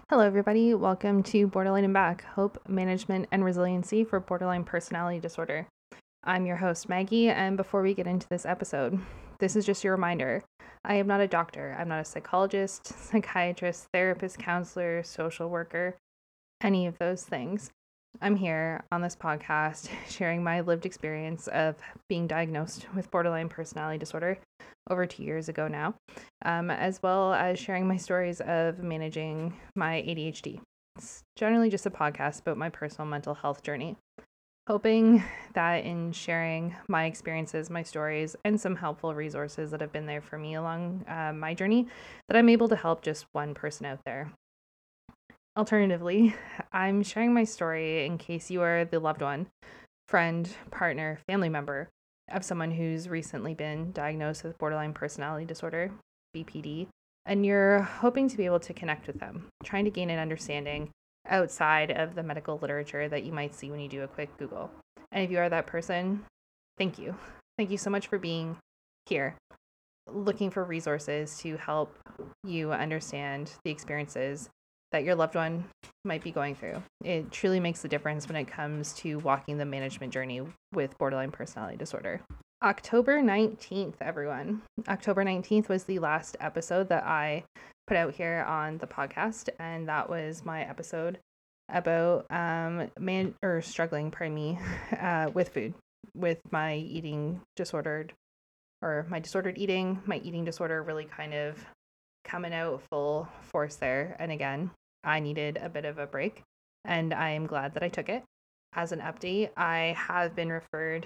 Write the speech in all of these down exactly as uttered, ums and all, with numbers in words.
Hello, everybody. Welcome to Borderline and Back, Hope, Management, and Resiliency for Borderline Personality Disorder. I'm your host, Maggie, and before we get into this episode, this is just your reminder. I am not a doctor. I'm not a psychologist, psychiatrist, therapist, counselor, social worker, any of those things. I'm here on this podcast sharing my lived experience of being diagnosed with borderline personality disorder over two years ago now, um, as well as sharing my stories of managing my A D H D. It's generally just a podcast about my personal mental health journey, hoping that in sharing my experiences, my stories, and some helpful resources that have been there for me along uh, my journey, that I'm able to help just one person out there. Alternatively, I'm sharing my story in case you are the loved one, friend, partner, family member of someone who's recently been diagnosed with borderline personality disorder, B P D, and you're hoping to be able to connect with them, trying to gain an understanding outside of the medical literature that you might see when you do a quick Google. And if you are that person, thank you. Thank you so much for being here, looking for resources to help you understand the experiences that your loved one might be going through. It truly makes the difference when it comes to walking the management journey with borderline personality disorder. October nineteenth, everyone. October nineteenth was the last episode that I put out here on the podcast, and that was my episode about um man or struggling, pardon me, uh, with food, with my eating disordered or my disordered eating, my eating disorder really kind of coming out full force there. And again, I needed a bit of a break, and I am glad that I took it. As an update, I have been referred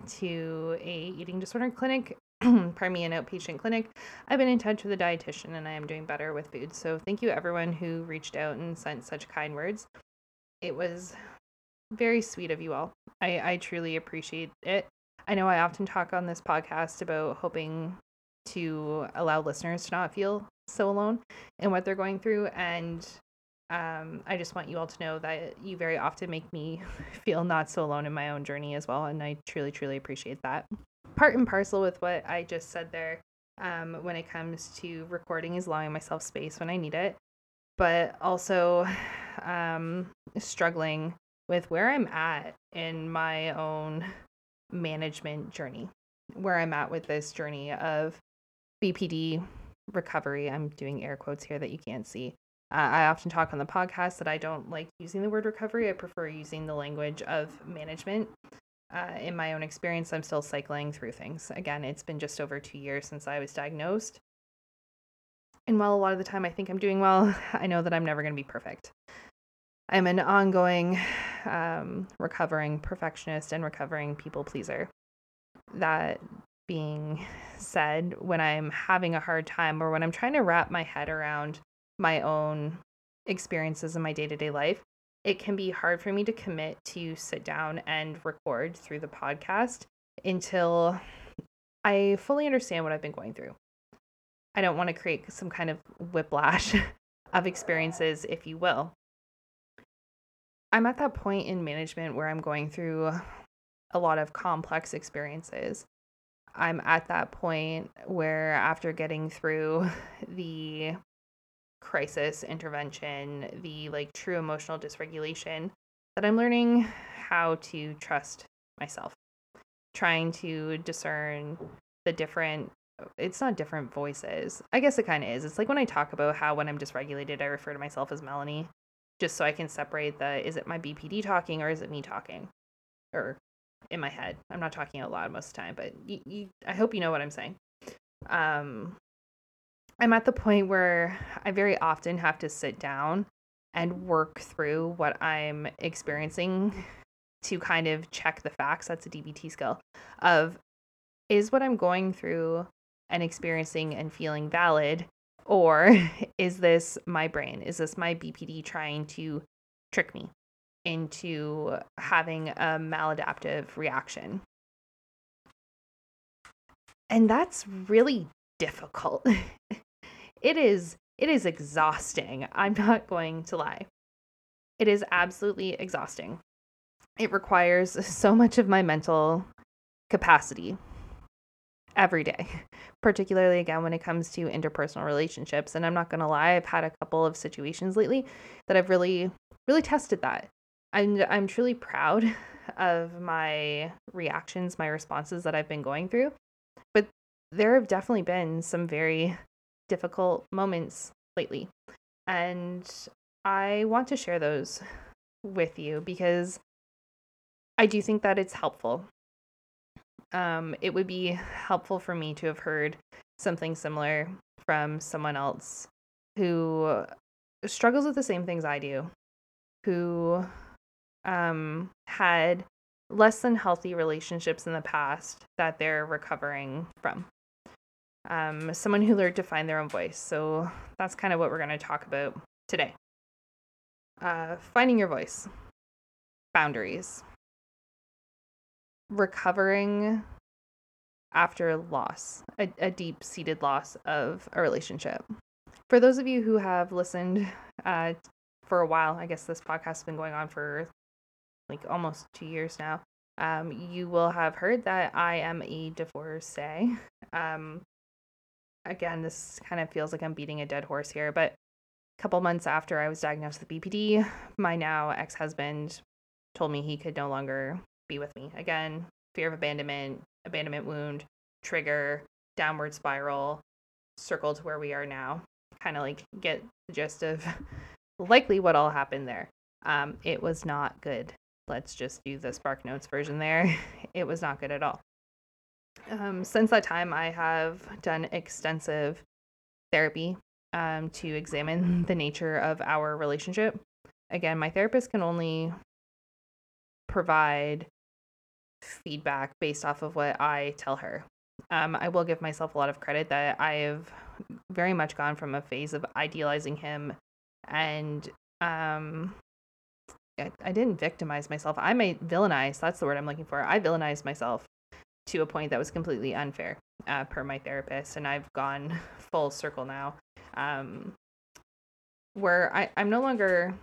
to a eating disorder clinic, pardon me, an outpatient clinic. I've been in touch with a dietitian, and I am doing better with food. So thank you everyone who reached out and sent such kind words. It was very sweet of you all. I, I truly appreciate it. I know I often talk on this podcast about hoping to allow listeners to not feel so alone in what they're going through. And um, I just want you all to know that you very often make me feel not so alone in my own journey as well. And I truly, truly appreciate that. Part and parcel with what I just said there, um, when it comes to recording, is allowing myself space when I need it, but also um, struggling with where I'm at in my own management journey, where I'm at with this journey of B P D recovery. I'm doing air quotes here that you can't see. Uh, I often talk on the podcast that I don't like using the word recovery. I prefer using the language of management. Uh, in my own experience, I'm still cycling through things. Again, it's been just over two years since I was diagnosed. And while a lot of the time I think I'm doing well, I know that I'm never going to be perfect. I'm an ongoing um, recovering perfectionist and recovering people pleaser. That being said, when I'm having a hard time or when I'm trying to wrap my head around my own experiences in my day-to-day life, it can be hard for me to commit to sit down and record through the podcast until I fully understand what I've been going through. I don't want to create some kind of whiplash of experiences, if you will. I'm at that point in management where I'm going through a lot of complex experiences. I'm at that point where, after getting through the crisis intervention, the like true emotional dysregulation, that I'm learning how to trust myself, trying to discern the different, it's not different voices. I guess it kind of is. It's like when I talk about how when I'm dysregulated, I refer to myself as Melanie, just so I can separate the, is it my B P D talking or is it me talking? Or in my head. I'm not talking out loud most of the time, but you, you, I hope you know what I'm saying. Um, I'm at the point where I very often have to sit down and work through what I'm experiencing to kind of check the facts. That's a D B T skill of, is what I'm going through and experiencing and feeling valid, or is this my brain? Is this my B P D trying to trick me into having a maladaptive reaction? And that's really difficult. It is it is exhausting. I'm not going to lie. It is absolutely exhausting. It requires so much of my mental capacity. every day, particularly again when it comes to interpersonal relationships. And I'm not going to lie, I've had a couple of situations lately that I've really, really tested that. I'm, I'm truly proud of my reactions, my responses that I've been going through. But there have definitely been some very difficult moments lately. And I want to share those with you because I do think that it's helpful. Um, it would be helpful for me to have heard something similar from someone else who struggles with the same things I do, who um, had less than healthy relationships in the past that they're recovering from. Um, someone who learned to find their own voice. So that's kind of what we're going to talk about today. Uh, finding your voice, boundaries, recovering after loss, a, a deep-seated loss of a relationship. For those of you who have listened uh, for a while, I guess this podcast has been going on for like almost two years now, um, you will have heard that I am a divorcee. Um, again, this kind of feels like I'm beating a dead horse here, but a couple months after I was diagnosed with B P D, my now ex-husband told me he could no longer be with me. Again, fear of abandonment, abandonment wound, trigger, downward spiral, circle to where we are now. Kind of like get the gist of likely what all happened there. Um, it was not good. Let's just do the Spark Notes version there. It was not good at all. Um, since that time, I have done extensive therapy um, to examine the nature of our relationship. Again, my therapist can only provide feedback based off of what I tell her. Um, I will give myself a lot of credit that I have very much gone from a phase of idealizing him and um, I, I didn't victimize myself. I might villainize. That's the word I'm looking for. I villainized myself to a point that was completely unfair uh, per my therapist. And I've gone full circle now um, where I, I'm no longer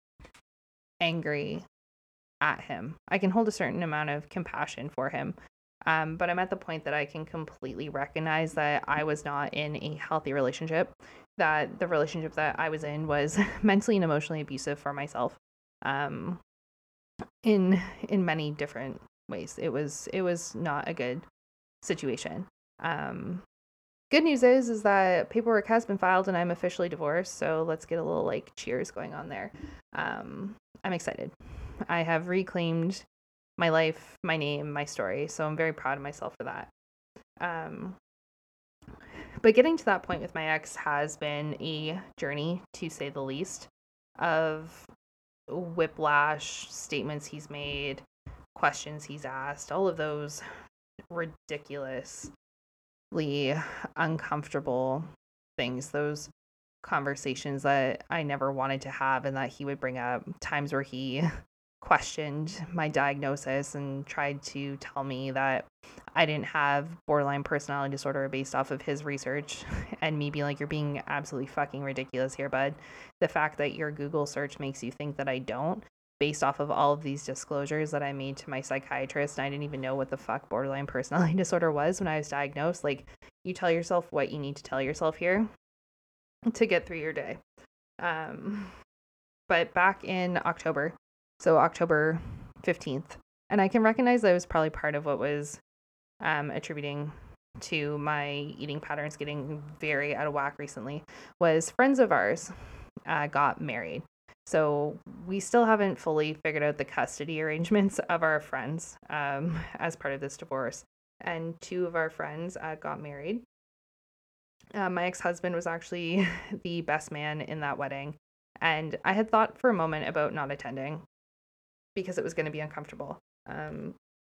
angry at him. I can hold a certain amount of compassion for him. Um, but I'm at the point that I can completely recognize that I was not in a healthy relationship, that the relationship that I was in was mentally and emotionally abusive for myself um, in in many different ways. It was it was not a good situation. Um, good news is is that paperwork has been filed and I'm officially divorced. So let's get a little like cheers going on there. Um, I'm excited. I have reclaimed my life, my name, my story. So I'm very proud of myself for that. Um, but getting to that point with my ex has been a journey, to say the least, of whiplash, statements he's made, questions he's asked, all of those ridiculously uncomfortable things, those conversations that I never wanted to have and that he would bring up, times where he questioned my diagnosis and tried to tell me that I didn't have borderline personality disorder based off of his research, and me being like, you're being absolutely fucking ridiculous here, bud. The fact that your Google search makes you think that I don't, based off of all of these disclosures that I made to my psychiatrist, and I didn't even know what the fuck borderline personality disorder was when I was diagnosed. Like, you tell yourself what you need to tell yourself here to get through your day. Um, but back in October, so October fifteenth, and I can recognize that it was probably part of what was um, attributing to my eating patterns getting very out of whack recently, was friends of ours uh, got married. So we still haven't fully figured out the custody arrangements of our friends um, as part of this divorce. And two of our friends uh, got married. Uh, my ex-husband was actually the best man in that wedding. And I had thought for a moment about not attending because it was going to be uncomfortable. Um,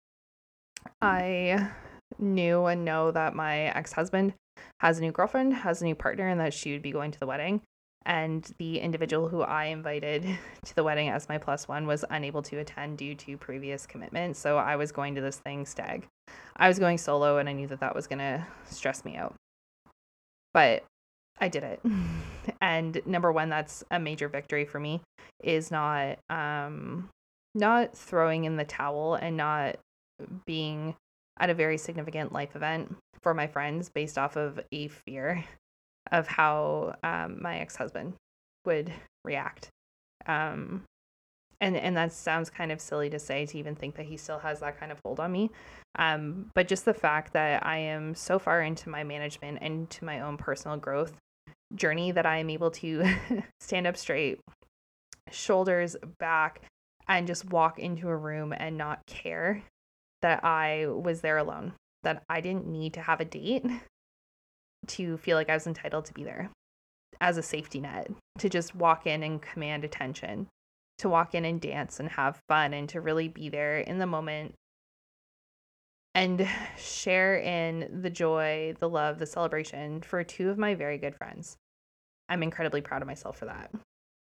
I knew and know that my ex-husband has a new girlfriend, has a new partner, and that she would be going to the wedding. And the individual who I invited to the wedding as my plus one was unable to attend due to previous commitments. So I was going to this thing stag. I was going solo, and I knew that that was going to stress me out. But I did it. And number one, that's a major victory for me, is not um, not throwing in the towel and not being at a very significant life event for my friends based off of a fear of how um, my ex-husband would react. Um, and and that sounds kind of silly to say, to even think that he still has that kind of hold on me. Um, but just the fact that I am so far into my management and into my own personal growth journey that I am able to stand up straight, shoulders back, and just walk into a room and not care that I was there alone, that I didn't need to have a date to feel like I was entitled to be there as a safety net, to just walk in and command attention, to walk in and dance and have fun, and to really be there in the moment and share in the joy, the love, the celebration for two of my very good friends. I'm incredibly proud of myself for that.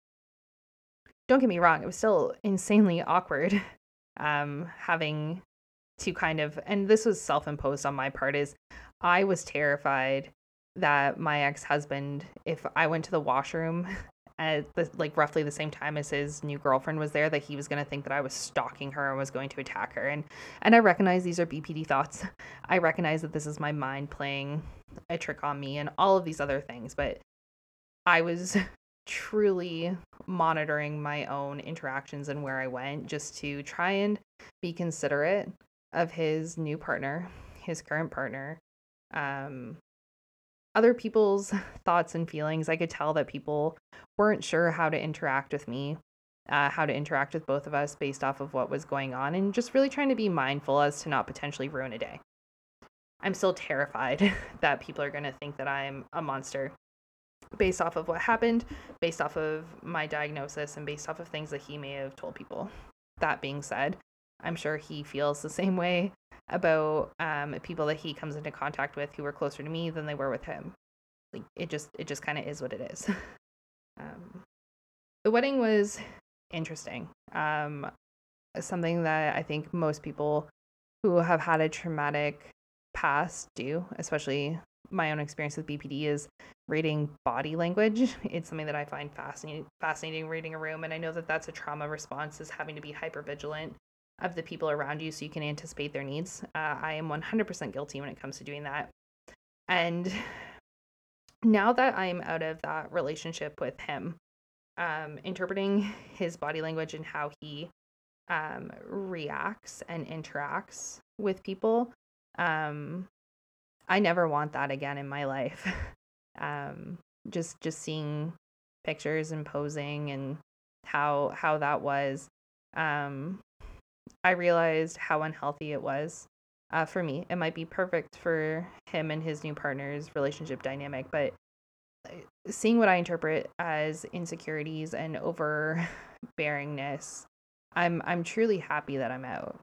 Don't get me wrong, it was still insanely awkward um, having to kind of, and this was self-imposed on my part, is I was terrified that my ex-husband, if I went to the washroom at the, like roughly the same time as his new girlfriend was there, that he was going to think that I was stalking her and was going to attack her. And and I recognize these are B P D thoughts. I recognize that this is my mind playing a trick on me and all of these other things, but I was truly monitoring my own interactions and where I went, just to try and be considerate of his new partner, his current partner, um, other people's thoughts and feelings. I could tell that people weren't sure how to interact with me, uh, how to interact with both of us based off of what was going on, and just really trying to be mindful as to not potentially ruin a day. I'm still terrified that people are going to think that I'm a monster based off of what happened, based off of my diagnosis, and based off of things that he may have told people. That being said, I'm sure he feels the same way about um, people that he comes into contact with who are closer to me than they were with him. Like, it just it just kind of is what it is. um, the wedding was interesting. Um, something that I think most people who have had a traumatic past do, especially my own experience with B P D, is reading body language. It's something that I find fascinating, fascinating reading a room. And I know that that's a trauma response, is having to be hyper vigilant of the people around you so you can anticipate their needs. Uh, I am one hundred percent guilty when it comes to doing that. And now that I'm out of that relationship with him, um, interpreting his body language and how he um, reacts and interacts with people, um, I never want that again in my life. um, just just seeing pictures and posing and how how that was, um, I realized how unhealthy it was uh, for me. It might be perfect for him and his new partner's relationship dynamic, but seeing what I interpret as insecurities and overbearingness, I'm I'm truly happy that I'm out.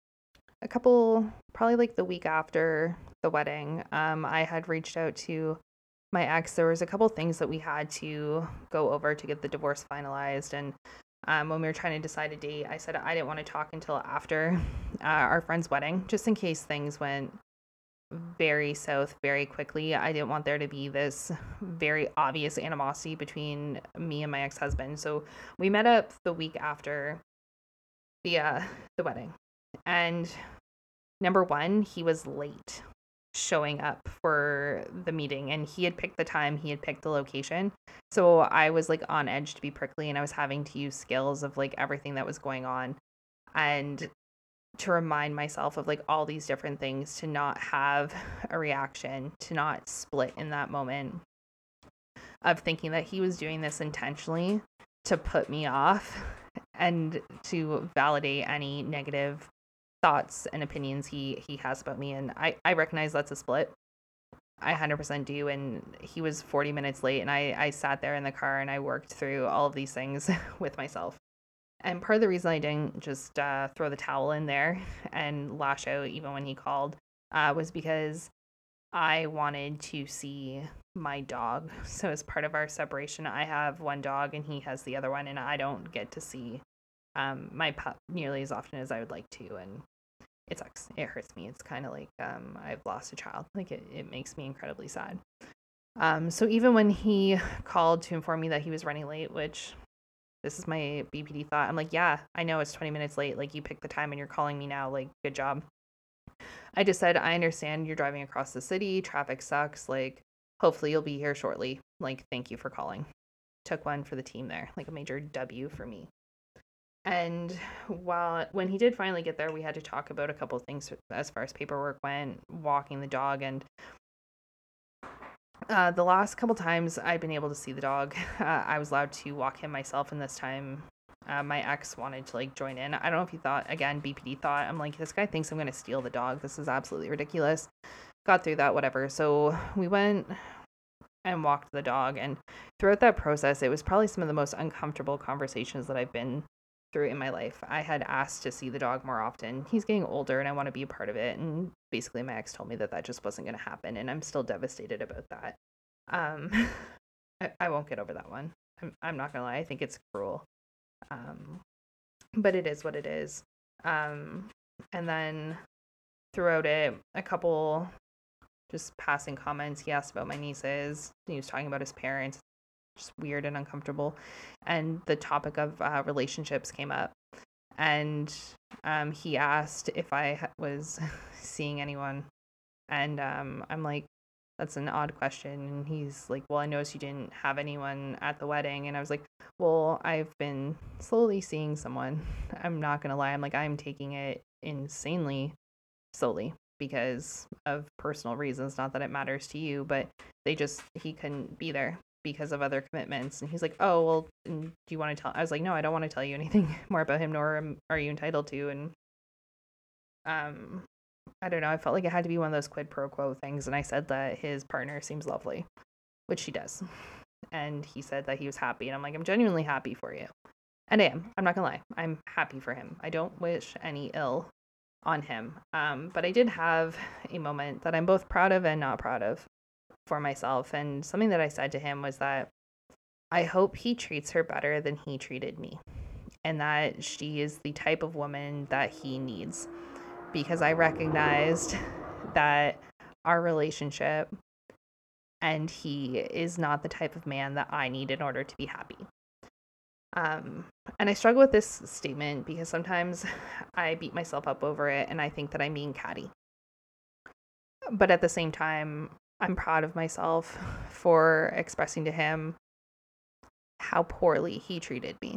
A couple, probably like the week after the wedding, um, I had reached out to my ex. There was a couple things that we had to go over to get the divorce finalized, and um, when we were trying to decide a date, I said I didn't want to talk until after uh, our friend's wedding, just in case things went very south very quickly. I didn't want there to be this very obvious animosity between me and my ex-husband. So we met up the week after the uh, the wedding, and number one, he was late showing up for the meeting, and he had picked the time, he had picked the location. So I was like on edge to be prickly, and I was having to use skills of like everything that was going on, and to remind myself of like all these different things, to not have a reaction, to not split in that moment of thinking that he was doing this intentionally to put me off and to validate any negative thoughts and opinions he he has about me. And I I recognize that's a split. I one hundred percent do. And he was forty minutes late, and I I sat there in the car and I worked through all of these things with myself. And part of the reason I didn't just uh, throw the towel in there and lash out even when he called uh, was because I wanted to see my dog. So as part of our separation, I have one dog and he has the other one, and I don't get to see um, my pup nearly as often as I would like to. And it sucks. It hurts me. It's kind of like um, I've lost a child. Like it, it makes me incredibly sad. Um, so even when he called to inform me that he was running late, which this is my B P D thought, I'm like, yeah, I know it's twenty minutes late. Like, you picked the time and you're calling me now. Like, good job. I just said, I understand you're driving across the city. Traffic sucks. Like, hopefully you'll be here shortly. Like, thank you for calling. Took one for the team there, like a major W for me. And while when he did finally get there, we had to talk about a couple of things as far as paperwork went, walking the dog, and uh, the last couple times I've been able to see the dog, uh, I was allowed to walk him myself, and this time uh, my ex wanted to like join in. I don't know if he thought, again, B P D thought, I'm like, this guy thinks I'm going to steal the dog. This is absolutely ridiculous. Got through that, whatever. So we went and walked the dog, and throughout that process, it was probably some of the most uncomfortable conversations that I've been through in my life. I had asked to see the dog more often. He's getting older and I want to be a part of it, and basically my ex told me that that just wasn't going to happen, and I'm still devastated about that. um I, I won't get over that one. I'm, I'm not gonna lie, I think it's cruel, um but it is what it is. Um and then throughout it, a couple just passing comments. He asked about my nieces. He was talking about his parents. Just weird and uncomfortable. And the topic of uh, relationships came up. And um, he asked if I was seeing anyone. And um, I'm like, that's an odd question. And he's like, well, I noticed you didn't have anyone at the wedding. And I was like, well, I've been slowly seeing someone. I'm not going to lie. I'm like, I'm taking it insanely slowly because of personal reasons. Not that it matters to you, but they just, he couldn't be there because of other commitments. And he's like, oh, well, do you want to tell? I was like, no, I don't want to tell you anything more about him, nor are you entitled to. And um, I don't know. I felt like it had to be one of those quid pro quo things. And I said that his partner seems lovely, which she does. And he said that he was happy. And I'm like, I'm genuinely happy for you. And I am. I'm not going to lie. I'm happy for him. I don't wish any ill on him. Um, but I did have a moment that I'm both proud of and not proud of for myself. And something that I said to him was that I hope he treats her better than he treated me, and that she is the type of woman that he needs, because I recognized that our relationship and he is not the type of man that I need in order to be happy. Um, and I struggle with this statement because sometimes I beat myself up over it and I think that I'm being catty. But at the same time, I'm proud of myself for expressing to him how poorly he treated me.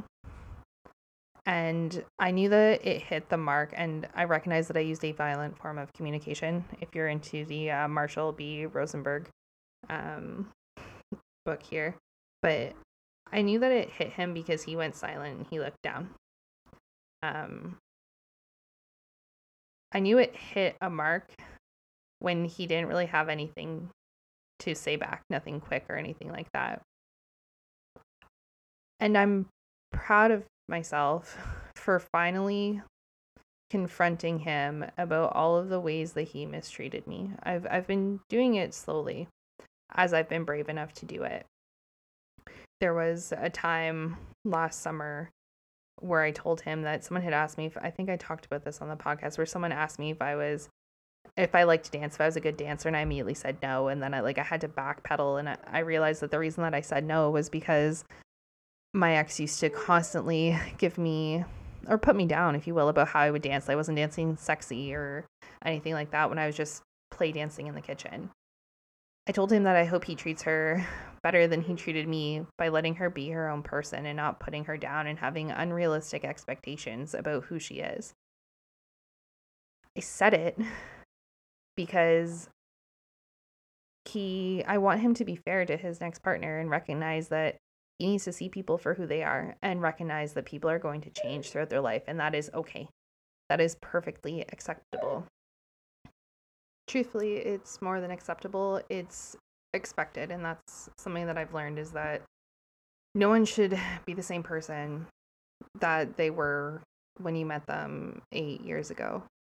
And I knew that it hit the mark, and I recognize that I used a violent form of communication. If you're into the uh, Marshall B. Rosenberg um, book here. But I knew that it hit him because he went silent and he looked down. Um, I knew it hit a mark when he didn't really have anything to say back, nothing quick or anything like that. And I'm proud of myself for finally confronting him about all of the ways that he mistreated me. I've I've been doing it slowly as I've been brave enough to do it. There was a time last summer where I told him that someone had asked me if, I think I talked about this on the podcast, where someone asked me if I was if I liked to dance, if I was a good dancer, and I immediately said no. And then I like I had to backpedal, and I, I realized that the reason that I said no was because my ex used to constantly give me, or put me down, if you will, about how I would dance. I wasn't dancing sexy or anything like that when I was just play dancing in the kitchen. I told him that I hope he treats her better than he treated me by letting her be her own person and not putting her down and having unrealistic expectations about who she is. I said it because he, I want him to be fair to his next partner and recognize that he needs to see people for who they are and recognize that people are going to change throughout their life, and that is okay. That is perfectly acceptable. Truthfully, it's more than acceptable. It's expected, and that's something that I've learned, is that no one should be the same person that they were when you met them eight years ago.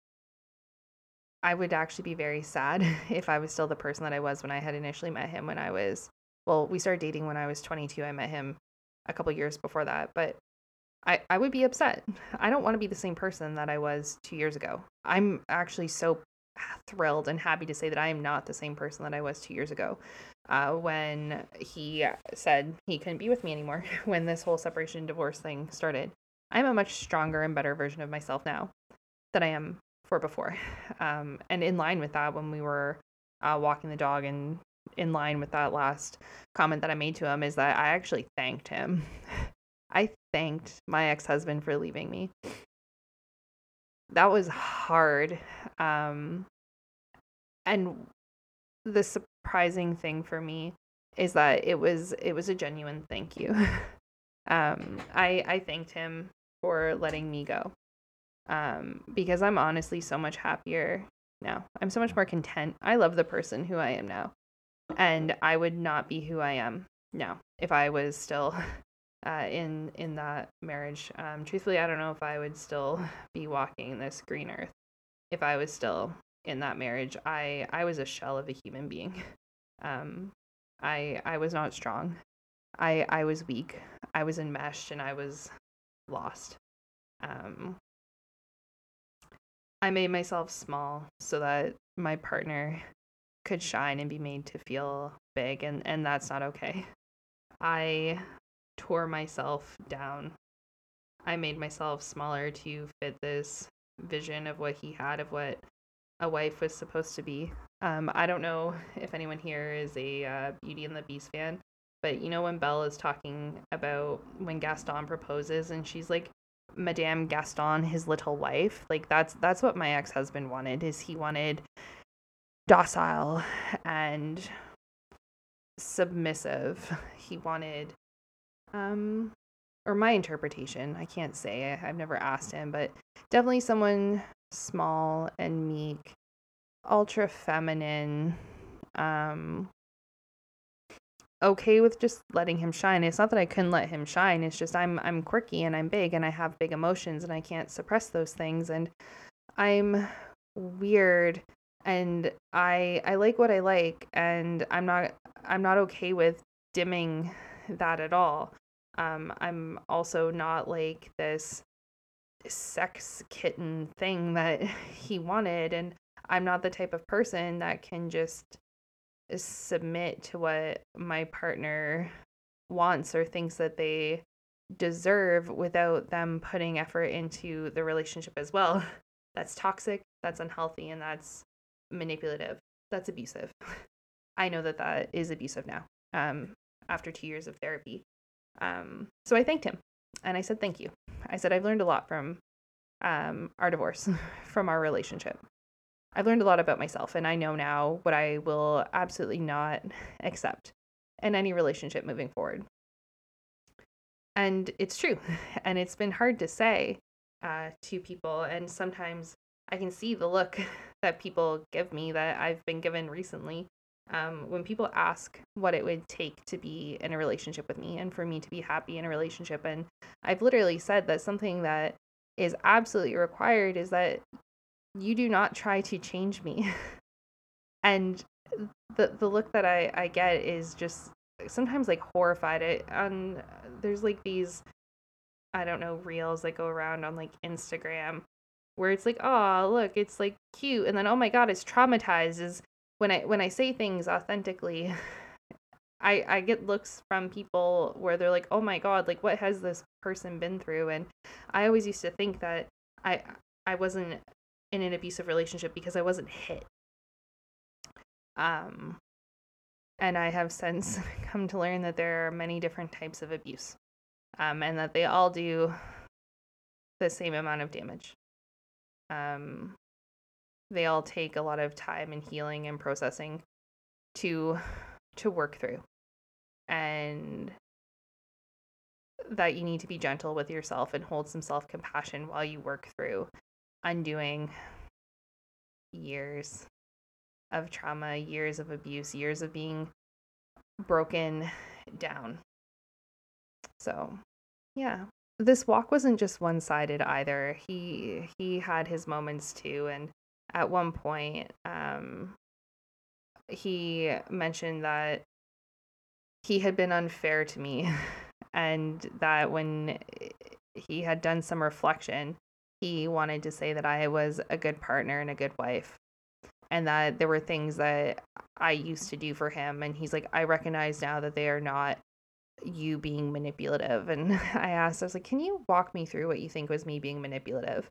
I would actually be very sad if I was still the person that I was when I had initially met him when I was, well, we started dating when I was twenty-two. I met him a couple years before that, but I, I would be upset. I don't want to be the same person that I was two years ago. I'm actually so thrilled and happy to say that I am not the same person that I was two years ago uh, when he said he couldn't be with me anymore, when this whole separation and divorce thing started. I'm a much stronger and better version of myself now than I am for before. Um, and in line with that, when we were uh, walking the dog, and in line with that last comment that I made to him, is that I actually thanked him. I thanked my ex-husband for leaving me. That was hard. Um, and the surprising thing for me is that it was it was a genuine thank you. um, I I thanked him for letting me go. Um, because I'm honestly so much happier now. I'm so much more content. I love the person who I am now. And I would not be who I am now if I was still uh, in in that marriage. Um, truthfully, I don't know if I would still be walking this green earth if I was still in that marriage. I, I was a shell of a human being. Um, I I was not strong. I I was weak. I was enmeshed, and I was lost. Um, I made myself small so that my partner could shine and be made to feel big, and, and that's not okay. I tore myself down. I made myself smaller to fit this vision of what he had, of what a wife was supposed to be. Um, I don't know if anyone here is a uh, Beauty and the Beast fan, but you know when Belle is talking about when Gaston proposes and she's like, Madame Gaston, his little wife, like that's that's what my ex-husband wanted. Is he wanted docile and submissive. He wanted, um, or my interpretation, I can't say, I've never asked him, but definitely someone small and meek, ultra feminine, um, okay with just letting him shine. It's not that I couldn't let him shine. It's just I'm I'm quirky and I'm big and I have big emotions and I can't suppress those things, and I'm weird, and I I like what I like, and I'm not I'm not okay with dimming that at all. Um, I'm also not like this sex kitten thing that he wanted, and I'm not the type of person that can just submit to what my partner wants or thinks that they deserve without them putting effort into the relationship as well. That's toxic, that's unhealthy, and that's manipulative. That's abusive. I know that that is abusive now, um, after two years of therapy. Um, so I thanked him, and I said, thank you. I said, I've learned a lot from um, our divorce, from our relationship. I've learned a lot about myself, and I know now what I will absolutely not accept in any relationship moving forward. And it's true. And it's been hard to say uh, to people. And sometimes I can see the look that people give me that I've been given recently um, when people ask what it would take to be in a relationship with me and for me to be happy in a relationship. And I've literally said that something that is absolutely required is that you do not try to change me. And the the look that I, I get is just sometimes like horrified. It on there's like these, I don't know, reels that go around on like Instagram where it's like, oh look, it's like cute, and then oh my god, it's traumatized. Is when I when I say things authentically, I I get looks from people where they're like, oh my god, like what has this person been through? And I always used to think that I I wasn't in an abusive relationship because I wasn't hit. Um, and I have since come to learn that there are many different types of abuse, um, and that they all do the same amount of damage. Um, they all take a lot of time and healing and processing to to work through, and that you need to be gentle with yourself and hold some self-compassion while you work through undoing years of trauma, years of abuse, years of being broken down. So, yeah. This walk wasn't just one-sided either. He he had his moments too, and at one point, um, he mentioned that he had been unfair to me, and that when he had done some reflection, he wanted to say that I was a good partner and a good wife, and that there were things that I used to do for him, and he's like, I recognize now that they are not you being manipulative. And I asked, I was like, can you walk me through what you think was me being manipulative?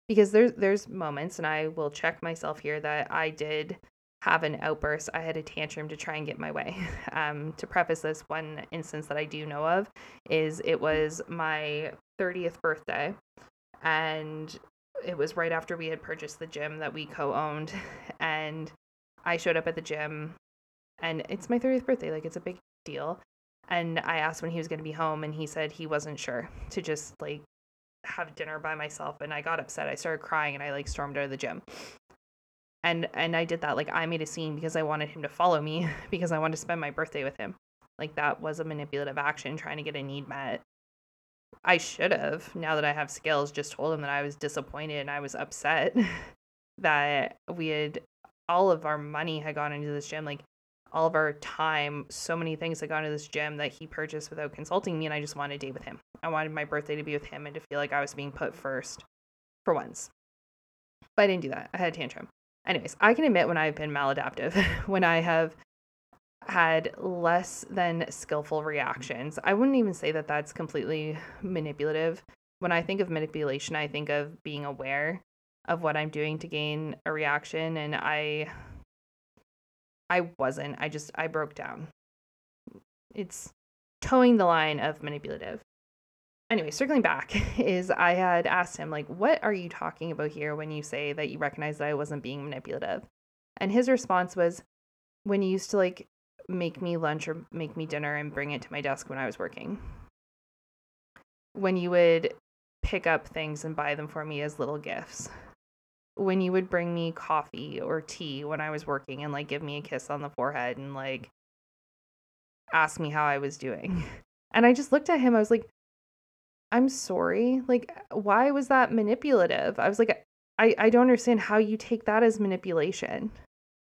because there's there's moments, and I will check myself here, that I did have an outburst. I had a tantrum to try and get my way. Um, to preface this, one instance that I do know of is it was my thirtieth birthday, and it was right after we had purchased the gym that we co-owned, and I showed up at the gym, and it's my thirtieth birthday, like it's a big deal. And I asked when he was going to be home, and he said he wasn't sure, to just like have dinner by myself. And I got upset. I started crying, and I like stormed out of the gym. And and I did that. Like, I made a scene because I wanted him to follow me, because I wanted to spend my birthday with him. Like, that was a manipulative action, trying to get a need met. I should have, now that I have skills, just told him that I was disappointed and I was upset that we had, all of our money had gone into this gym, like all of our time, so many things had gone into this gym that he purchased without consulting me, and I just wanted a date with him. I wanted my birthday to be with him and to feel like I was being put first for once. But I didn't do that. I had a tantrum. Anyways, I can admit when I've been maladaptive, when I have had less than skillful reactions. I wouldn't even say that that's completely manipulative. When I think of manipulation, I think of being aware of what I'm doing to gain a reaction, and I I wasn't. I just I broke down. It's towing the line of manipulative. Anyway, circling back, is I had asked him, like, what are you talking about here when you say that you recognize that I wasn't being manipulative? And his response was, when you used to like make me lunch or make me dinner and bring it to my desk when I was working. When you would pick up things and buy them for me as little gifts. When you would bring me coffee or tea when I was working and like give me a kiss on the forehead and like ask me how I was doing. And I just looked at him. I was like, I'm sorry. Like, why was that manipulative? I was like, I, I don't understand how you take that as manipulation.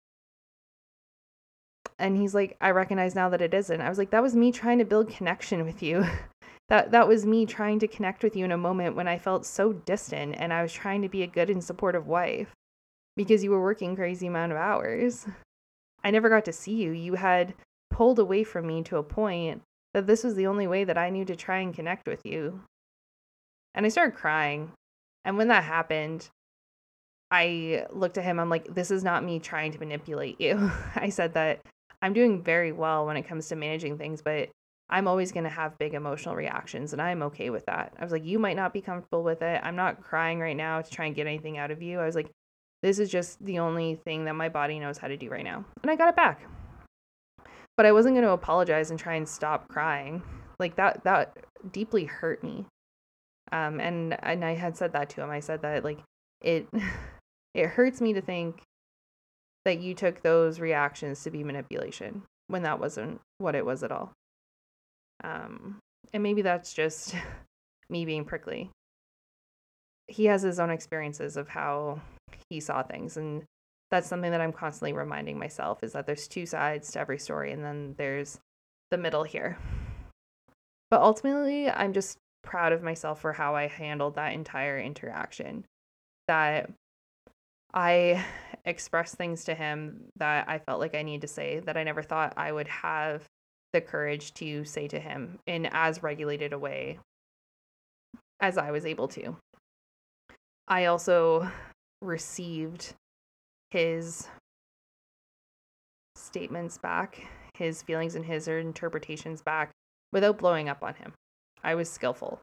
And he's like, I recognize now that it isn't. I was like, that was me trying to build connection with you. that that was me trying to connect with you in a moment when I felt so distant, and I was trying to be a good and supportive wife because you were working crazy amount of hours. I never got to see you. You had pulled away from me to a point that this was the only way that I knew to try and connect with you. And I started crying. And when that happened, I looked at him. I'm like, this is not me trying to manipulate you. I said that I'm doing very well when it comes to managing things, but I'm always going to have big emotional reactions, and I'm okay with that. I was like, you might not be comfortable with it. I'm not crying right now to try and get anything out of you. I was like, this is just the only thing that my body knows how to do right now. And I got it back. But I wasn't going to apologize and try and stop crying. Like, that that deeply hurt me. Um, and, and I had said that to him. I said that, like, it it hurts me to think that you took those reactions to be manipulation when that wasn't what it was at all. Um, and maybe that's just me being prickly. He has his own experiences of how he saw things, and that's something that I'm constantly reminding myself, is that there's two sides to every story, and then there's the middle here. But ultimately, I'm just proud of myself for how I handled that entire interaction. That I expressed things to him that I felt like I needed to say, that I never thought I would have the courage to say to him in as regulated a way as I was able to. I also received his statements back, his feelings and his interpretations back, without blowing up on him. I was skillful.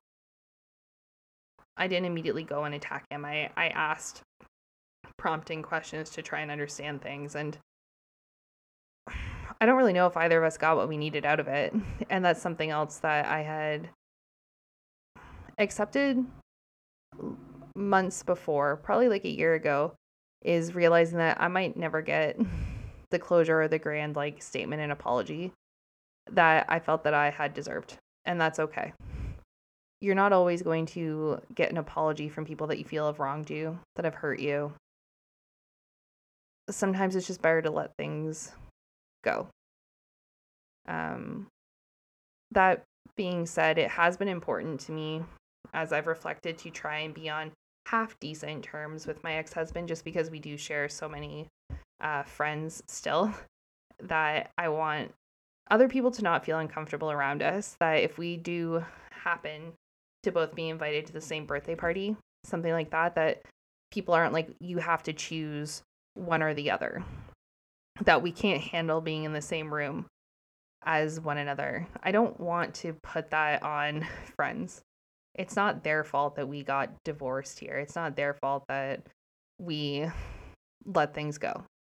I didn't immediately go and attack him. I, I asked prompting questions to try and understand things, and I don't really know if either of us got what we needed out of it. And that's something else that I had accepted months before, probably like a year ago, is realizing that I might never get the closure or the grand like statement and apology that I felt that I had deserved. And that's okay. You're not always going to get an apology from people that you feel have wronged you, that have hurt you. Sometimes it's just better to let things go. Um, that being said, it has been important to me as I've reflected to try and be on half decent terms with my ex-husband, just because we do share so many uh, friends still, that I want other people to not feel uncomfortable around us, that if we do happen to both be invited to the same birthday party, something like that, that people aren't like, you have to choose one or the other, that we can't handle being in the same room as one another. I don't want to put that on friends. It's not their fault that we got divorced here. It's not their fault that we let things go,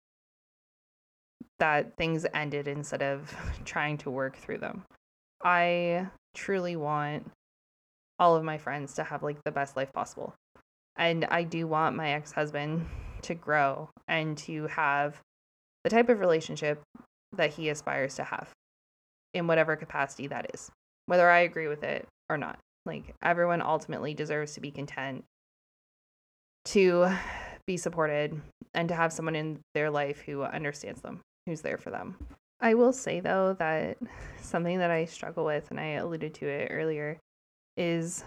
that things ended instead of trying to work through them. I truly want all of my friends to have like the best life possible. And I do want my ex-husband to grow and to have the type of relationship that he aspires to have in whatever capacity that is, whether I agree with it or not. Like, everyone ultimately deserves to be content, to be supported, and to have someone in their life who understands them, who's there for them. I will say, though, that something that I struggle with, and I alluded to it earlier, is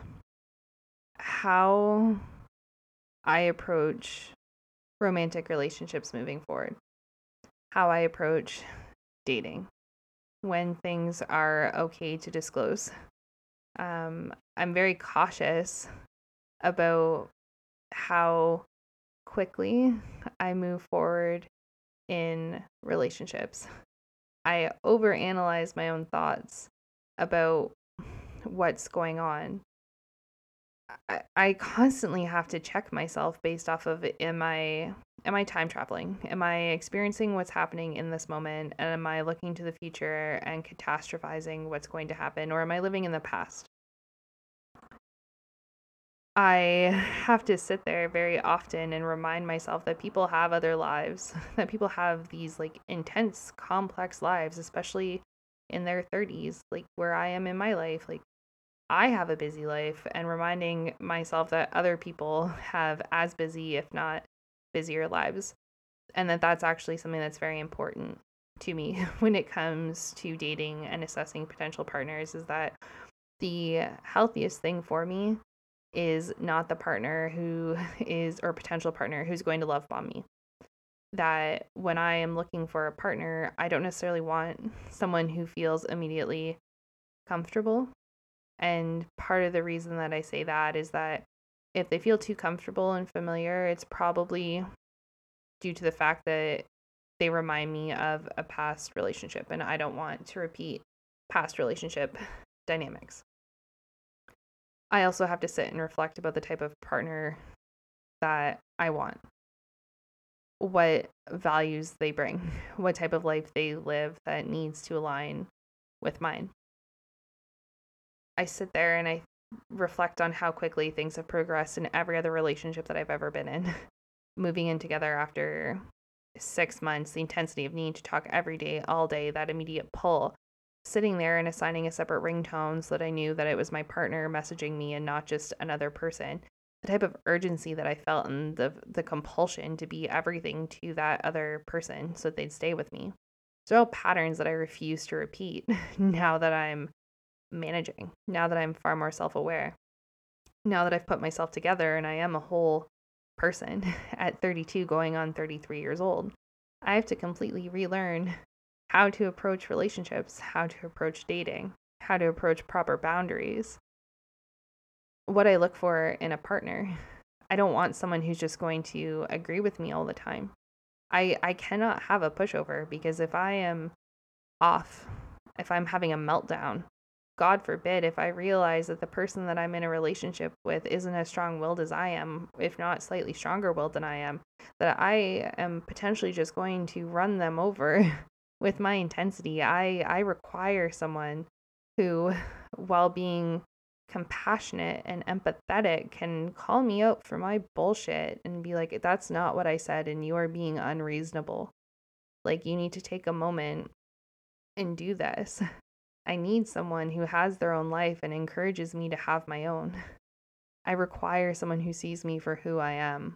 how I approach romantic relationships moving forward, how I approach dating when things are okay to disclose. Um, I'm very cautious about how quickly I move forward in relationships. I overanalyze my own thoughts about what's going on. I, I constantly have to check myself based off of, am I am I time traveling? Am I experiencing what's happening in this moment? And am I looking to the future and catastrophizing what's going to happen? Or am I living in the past? I have to sit there very often and remind myself that people have other lives, that people have these like intense, complex lives, especially in their thirties, like where I am in my life. Like, I have a busy life, and reminding myself that other people have as busy, if not busier lives, and that that's actually something that's very important to me when it comes to dating and assessing potential partners, is that the healthiest thing for me is not the partner who is, or potential partner who's going to love bomb me. That when I am looking for a partner, I don't necessarily want someone who feels immediately comfortable. And part of the reason that I say that is that if they feel too comfortable and familiar, it's probably due to the fact that they remind me of a past relationship, and I don't want to repeat past relationship dynamics. I also have to sit and reflect about the type of partner that I want, what values they bring, what type of life they live that needs to align with mine. I sit there and I reflect on how quickly things have progressed in every other relationship that I've ever been in. Moving in together after six months, the intensity of needing to talk every day, all day, that immediate pull. Sitting there and assigning a separate ringtone so that I knew that it was my partner messaging me and not just another person. The type of urgency that I felt, and the the compulsion to be everything to that other person so that they'd stay with me. These are all patterns that I refuse to repeat now that I'm managing, now that I'm far more self-aware, now that I've put myself together and I am a whole person at thirty-two going on thirty-three years old. I have to completely relearn how to approach relationships, how to approach dating, how to approach proper boundaries, what I look for in a partner. I don't want someone who's just going to agree with me all the time. I, I cannot have a pushover, because if I am off, if I'm having a meltdown, God forbid, if I realize that the person that I'm in a relationship with isn't as strong-willed as I am, if not slightly stronger-willed than I am, that I am potentially just going to run them over with my intensity. I, I require someone who, while being compassionate and empathetic, can call me out for my bullshit and be like, that's not what I said and you are being unreasonable. Like, you need to take a moment and do this. I need someone who has their own life and encourages me to have my own. I require someone who sees me for who I am.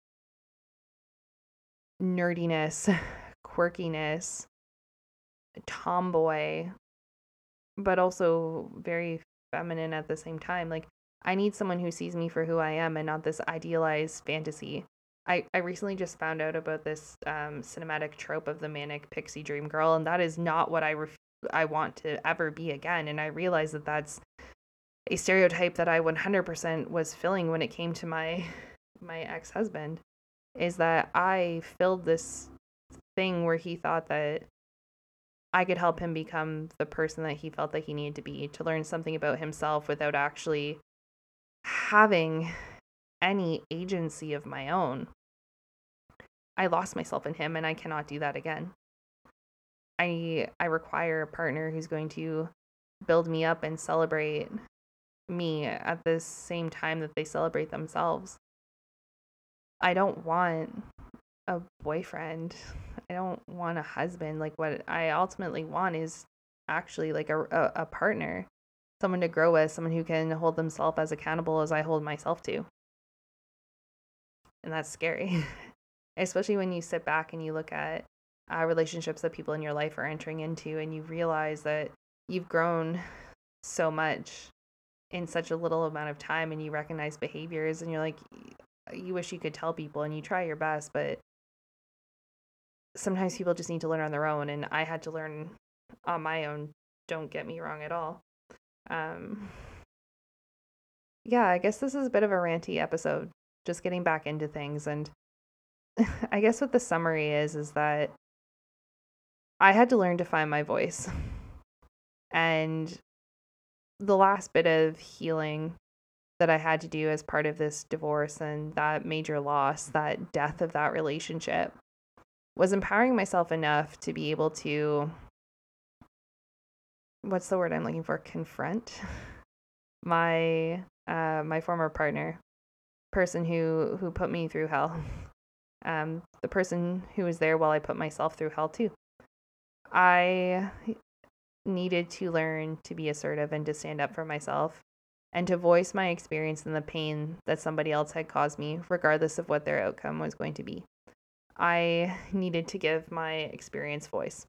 Nerdiness, quirkiness, tomboy, but also very feminine at the same time. Like, I need someone who sees me for who I am and not this idealized fantasy. I, I recently just found out about this um, cinematic trope of the manic pixie dream girl, and that is not what I ref- I want to ever be again. And I realized that that's a stereotype that I one hundred percent was filling when it came to my my ex-husband is that I filled this thing where he thought that I could help him become the person that he felt that he needed to be, to learn something about himself without actually having any agency of my own. I lost myself in him, and I cannot do that again. I I require a partner who's going to build me up and celebrate me at the same time that they celebrate themselves. I don't want a boyfriend. I don't want a husband. Like, what I ultimately want is actually like a, a, a partner, someone to grow with, someone who can hold themselves as accountable as I hold myself to. And that's scary, especially when you sit back and you look at uh, relationships that people in your life are entering into, and you realize that you've grown so much in such a little amount of time, and you recognize behaviors, and you're like, you wish you could tell people, and you try your best, but sometimes people just need to learn on their own, and I had to learn on my own. Don't get me wrong at all. Um, yeah, I guess this is a bit of a ranty episode, just getting back into things. And I guess what the summary is, is that I had to learn to find my voice. And the last bit of healing that I had to do as part of this divorce and that major loss, that death of that relationship, was empowering myself enough to be able to, what's the word I'm looking for? Confront my uh, my former partner, person who who put me through hell, um, the person who was there while I put myself through hell too. I needed to learn to be assertive and to stand up for myself and to voice my experience and the pain that somebody else had caused me, regardless of what their outcome was going to be. I needed to give my experience voice.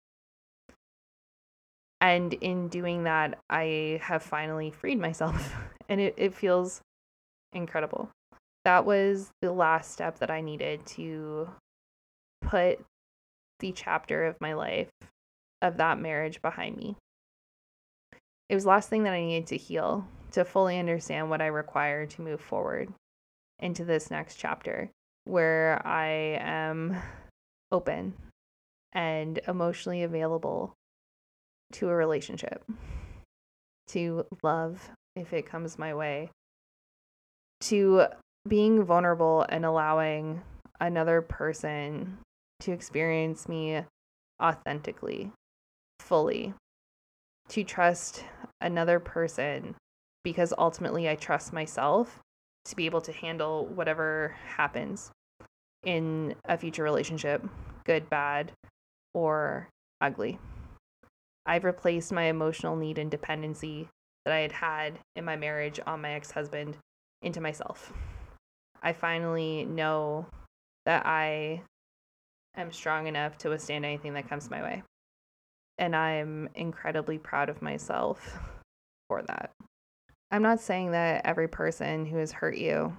And in doing that, I have finally freed myself, and it, it feels incredible. That was the last step that I needed to put the chapter of my life, of that marriage, behind me. It was the last thing that I needed to heal, to fully understand what I require to move forward into this next chapter, where I am open and emotionally available to a relationship, to love if it comes my way, to being vulnerable and allowing another person to experience me authentically, fully, to trust another person because ultimately I trust myself to be able to handle whatever happens in a future relationship, good, bad, or ugly. I've replaced my emotional need and dependency that I had had in my marriage on my ex-husband into myself. I finally know that I am strong enough to withstand anything that comes my way. And I'm incredibly proud of myself for that. I'm not saying that every person who has hurt you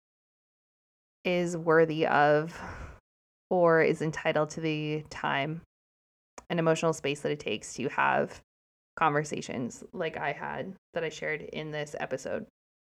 is worthy of or is entitled to the time and emotional space that it takes to have conversations like I had that I shared in this episode.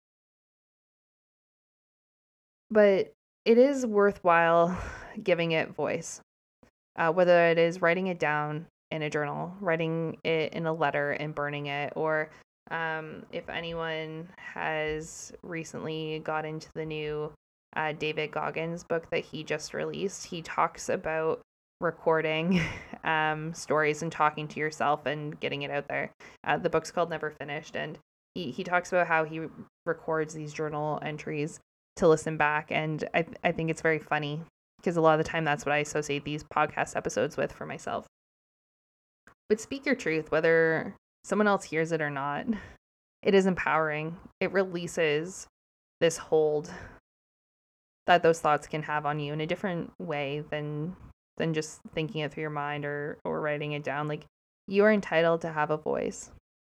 But it is worthwhile giving it voice, uh, whether it is writing it down in a journal, writing it in a letter and burning it, or um, if anyone has recently got into the new uh, David Goggins book that he just released, he talks about recording um, stories and talking to yourself and getting it out there. Uh, the book's called Never Finished, and he, he talks about how he records these journal entries to listen back, and I, I think it's very funny because a lot of the time that's what I associate these podcast episodes with for myself. But speak your truth, whether someone else hears it or not. It is empowering. It releases this hold that those thoughts can have on you in a different way than than just thinking it through your mind or or writing it down. Like, you are entitled to have a voice.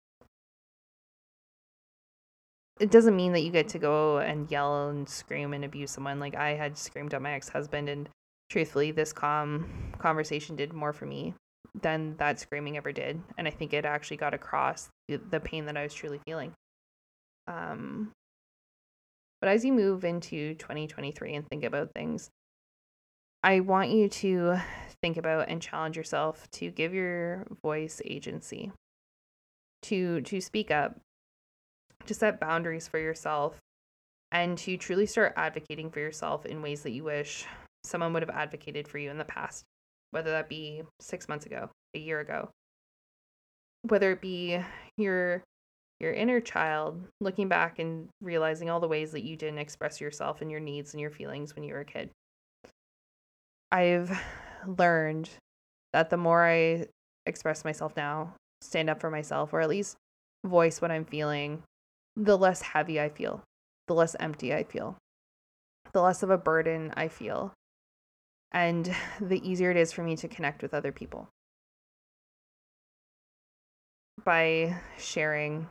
It doesn't mean that you get to go and yell and scream and abuse someone. Like, I had screamed at my ex-husband, and truthfully, this calm conversation did more for me than that screaming ever did. And I think it actually got across the, the pain that I was truly feeling. Um, But as you move into twenty twenty-three and think about things, I want you to think about and challenge yourself to give your voice agency, to to speak up, to set boundaries for yourself, and to truly start advocating for yourself in ways that you wish someone would have advocated for you in the past, whether that be six months ago, a year ago, whether it be your your inner child looking back and realizing all the ways that you didn't express yourself and your needs and your feelings when you were a kid. I've learned that the more I express myself now, stand up for myself, or at least voice what I'm feeling, the less heavy I feel, the less empty I feel, the less of a burden I feel, and the easier it is for me to connect with other people. By sharing,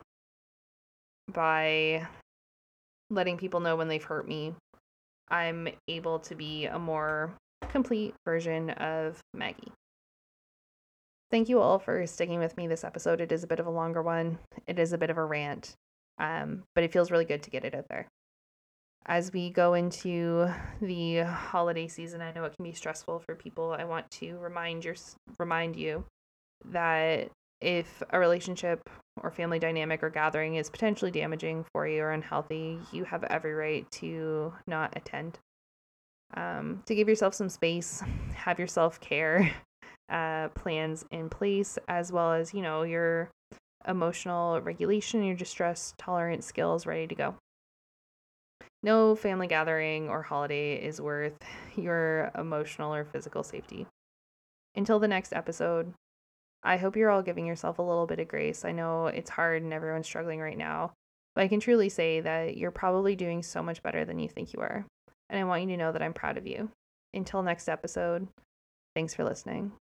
by letting people know when they've hurt me, I'm able to be a more complete version of Maggie. Thank you all for sticking with me this episode. It is a bit of a longer one. It is a bit of a rant, um, but it feels really good to get it out there. As we go into the holiday season, I know it can be stressful for people. I want to remind your remind you that if a relationship or family dynamic or gathering is potentially damaging for you or unhealthy, you have every right to not attend. Um, to give yourself some space, have your self-care uh, plans in place, as well as, you know, your emotional regulation, your distress tolerance skills ready to go. No family gathering or holiday is worth your emotional or physical safety. Until the next episode, I hope you're all giving yourself a little bit of grace. I know it's hard and everyone's struggling right now, but I can truly say that you're probably doing so much better than you think you are. And I want you to know that I'm proud of you. Until next episode, thanks for listening.